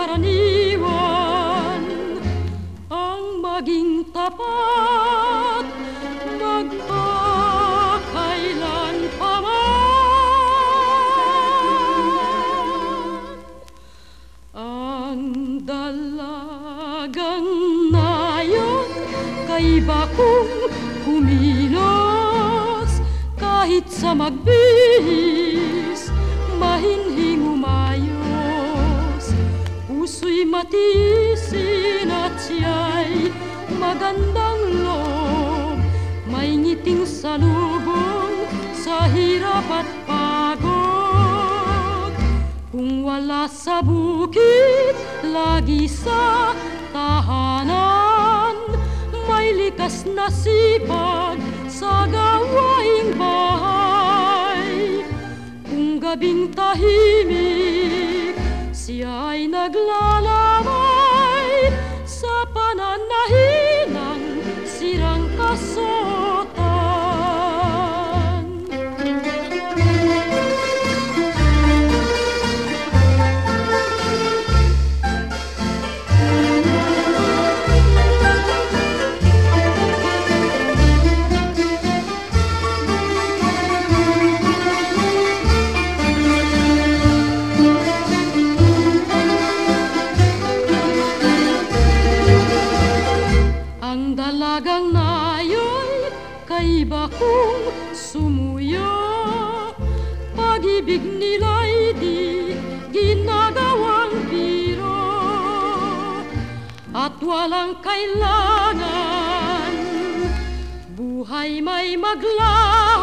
karaniwan ang maging tapat magpakailan pa man. Ang dalagang na yun kay bakong kumilos kahit sa magbihis mahinhing umayos. Puso'y matisin at siya'y magandang loob, may ngiting salubong sa hirap at pagod. Kung wala sa bukid, lagi sa tahanan, may likas na sipag sa gawaing bahay. Kung gabing tahimik, siya ay naglalamay sa pananahinang sirang kasotan. Ang dalagang nayo'y kay bakong sumuyo, pag-ibig nila'y di ginagawang biro, at walang kailangan buhay may maglaban.